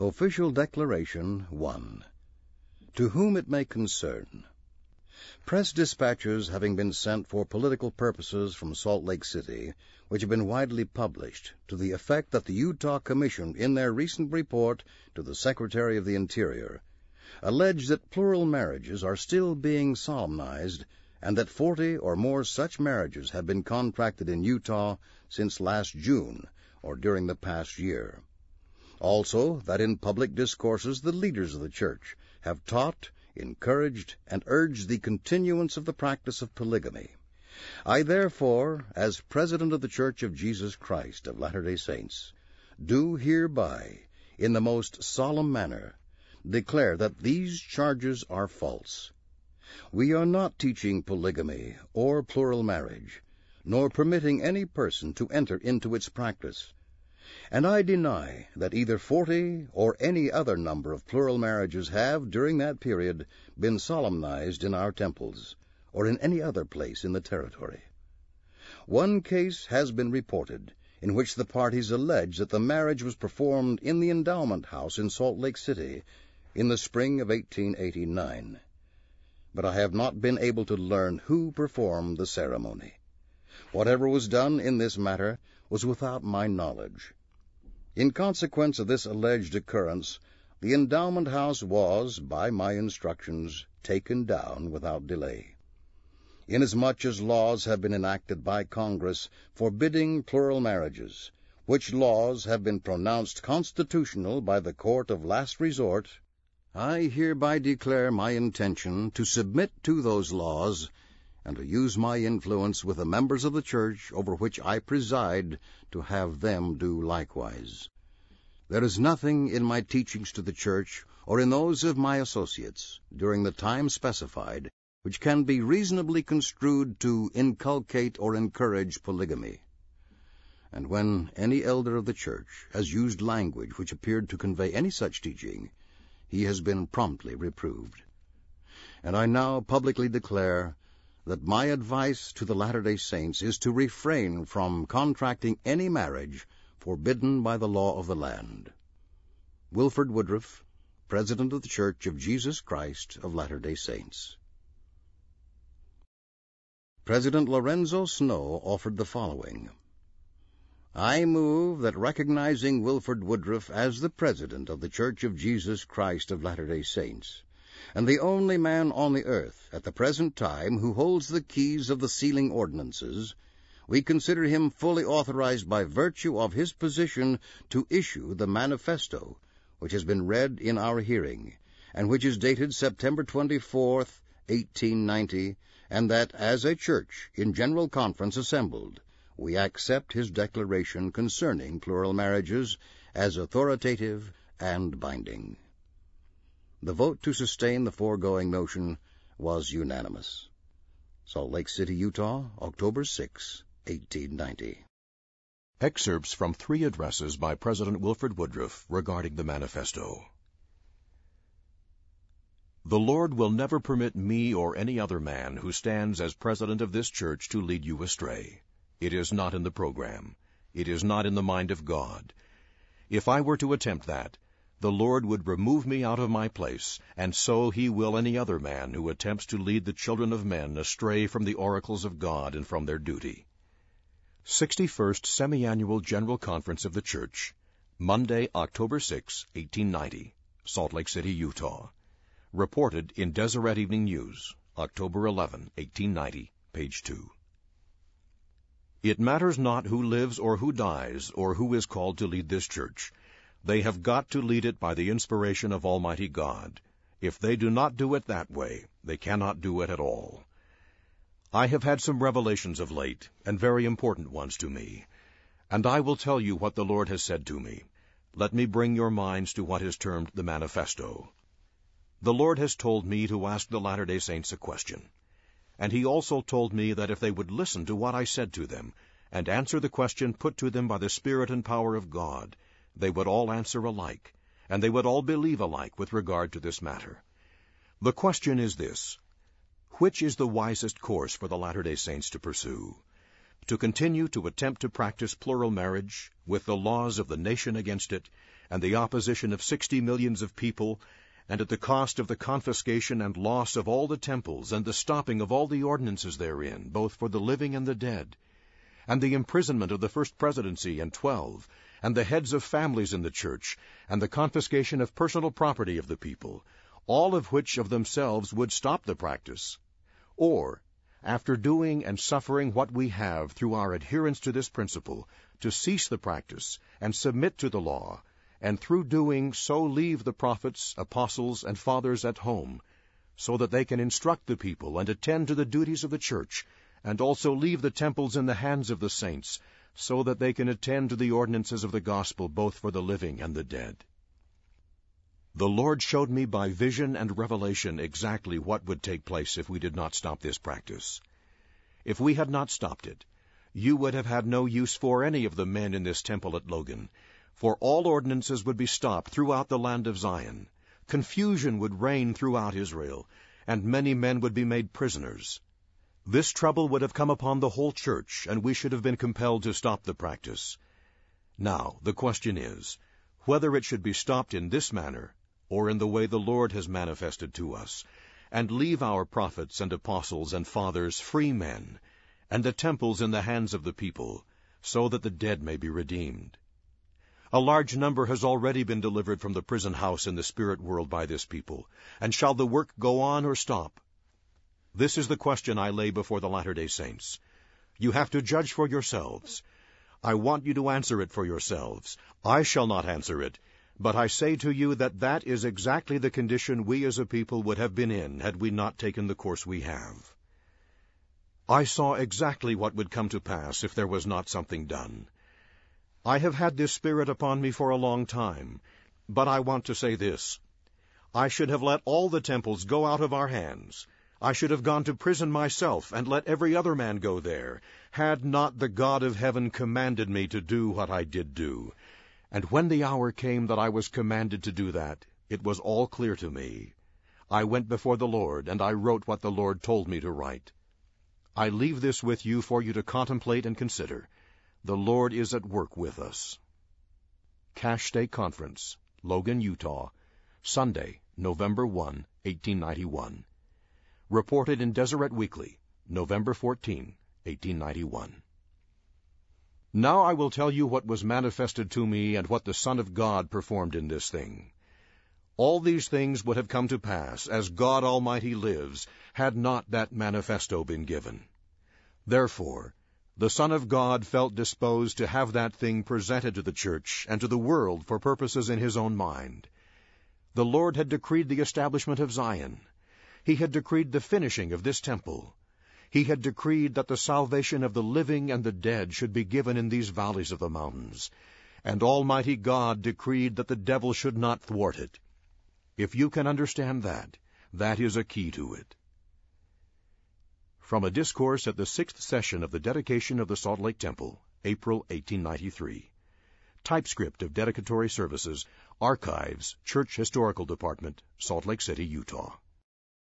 Official Declaration 1. To whom it may concern. Press dispatches having been sent for political purposes from Salt Lake City, which have been widely published, to the effect that the Utah Commission, in their recent report to the Secretary of the Interior, allege that plural marriages are still being solemnized, and that 40 or more such marriages have been contracted in Utah since last June, or during the past year. Also, that in public discourses the leaders of the Church have taught, encouraged, and urged the continuance of the practice of polygamy. I therefore, as President of the Church of Jesus Christ of Latter-day Saints, do hereby, in the most solemn manner, declare that these charges are false. We are not teaching polygamy or plural marriage, nor permitting any person to enter into its practice. And I deny that either 40 or any other number of plural marriages have, during that period, been solemnized in our temples, or in any other place in the territory. One case has been reported, in which the parties allege that the marriage was performed in the Endowment House in Salt Lake City in the spring of 1889. But I have not been able to learn who performed the ceremony. Whatever was done in this matter was without my knowledge. In consequence of this alleged occurrence, the Endowment House was, by my instructions, taken down without delay. Inasmuch as laws have been enacted by Congress forbidding plural marriages, which laws have been pronounced constitutional by the court of last resort, I hereby declare my intention to submit to those laws and to use my influence with the members of the Church over which I preside to have them do likewise. There is nothing in my teachings to the Church or in those of my associates during the time specified which can be reasonably construed to inculcate or encourage polygamy. And when any elder of the Church has used language which appeared to convey any such teaching, he has been promptly reproved. And I now publicly declare that my advice to the Latter-day Saints is to refrain from contracting any marriage forbidden by the law of the land. Wilford Woodruff, President of the Church of Jesus Christ of Latter-day Saints. President Lorenzo Snow offered the following. I move that, recognizing Wilford Woodruff as the President of the Church of Jesus Christ of Latter-day Saints, and the only man on the earth at the present time who holds the keys of the sealing ordinances, we consider him fully authorized by virtue of his position to issue the manifesto, which has been read in our hearing, and which is dated September 24th, 1890, and that, as a church in general conference assembled, we accept his declaration concerning plural marriages as authoritative and binding. The vote to sustain the foregoing motion was unanimous. Salt Lake City, Utah, October 6, 1890. Excerpts from 3 addresses by President Wilford Woodruff regarding the manifesto. The Lord will never permit me or any other man who stands as president of this church to lead you astray. It is not in the program. It is not in the mind of God. If I were to attempt that, the Lord would remove me out of my place, and so he will any other man who attempts to lead the children of men astray from the oracles of God and from their duty. 61st Semi-Annual General Conference of the Church, Monday, October 6, 1890, Salt Lake City, Utah. Reported in Deseret Evening News, October 11, 1890, page 2. It matters not who lives or who dies, or who is called to lead this church. They have got to lead it by the inspiration of Almighty God. If they do not do it that way, they cannot do it at all. I have had some revelations of late, and very important ones to me, and I will tell you what the Lord has said to me. Let me bring your minds to what is termed the manifesto. The Lord has told me to ask the Latter-day Saints a question, and he also told me that if they would listen to what I said to them, and answer the question put to them by the Spirit and power of God, they would all answer alike, and they would all believe alike with regard to this matter. The question is this: which is the wisest course for the Latter-day Saints to pursue? To continue to attempt to practice plural marriage, with the laws of the nation against it, and the opposition of 60 millions of people, and at the cost of the confiscation and loss of all the temples, and the stopping of all the ordinances therein, both for the living and the dead, and the imprisonment of the first presidency and 12, and the heads of families in the church, and the confiscation of personal property of the people, all of which of themselves would stop the practice, or, after doing and suffering what we have through our adherence to this principle, to cease the practice and submit to the law, and through doing so leave the prophets, apostles, and fathers at home, so that they can instruct the people and attend to the duties of the church, and also leave the temples in the hands of the saints, so that they can attend to the ordinances of the gospel both for the living and the dead. The Lord showed me by vision and revelation exactly what would take place if we did not stop this practice. If we had not stopped it, you would have had no use for any of the men in this temple at Logan, for all ordinances would be stopped throughout the land of Zion. Confusion would reign throughout Israel, and many men would be made prisoners. This trouble would have come upon the whole church, and we should have been compelled to stop the practice. Now, the question is, whether it should be stopped in this manner, or in the way the Lord has manifested to us, and leave our prophets and apostles and fathers free men, and the temples in the hands of the people, so that the dead may be redeemed. A large number has already been delivered from the prison house in the spirit world by this people, and shall the work go on or stop? This is the question I lay before the Latter-day Saints. You have to judge for yourselves. I want you to answer it for yourselves. I shall not answer it, but I say to you that that is exactly the condition we as a people would have been in had we not taken the course we have. I saw exactly what would come to pass if there was not something done. I have had this spirit upon me for a long time, but I want to say this. I should have let all the temples go out of our hands. I should have gone to prison myself and let every other man go there, had not the God of heaven commanded me to do what I did do. And when the hour came that I was commanded to do that, it was all clear to me. I went before the Lord, and I wrote what the Lord told me to write. I leave this with you for you to contemplate and consider. The Lord is at work with us. Cache Day Conference, Logan, Utah, Sunday, November 1, 1891. Reported in Deseret Weekly, November 14, 1891. Now I will tell you what was manifested to me and what the Son of God performed in this thing. All these things would have come to pass, as God Almighty lives, had not that manifesto been given. Therefore, the Son of God felt disposed to have that thing presented to the church and to the world for purposes in his own mind. The Lord had decreed the establishment of Zion. He had decreed the finishing of this temple. He had decreed that the salvation of the living and the dead should be given in these valleys of the mountains. And Almighty God decreed that the devil should not thwart it. If you can understand that, that is a key to it. From a discourse at the 6th session of the dedication of the Salt Lake Temple, April 1893. Typescript of dedicatory services, Archives, Church Historical Department, Salt Lake City, Utah.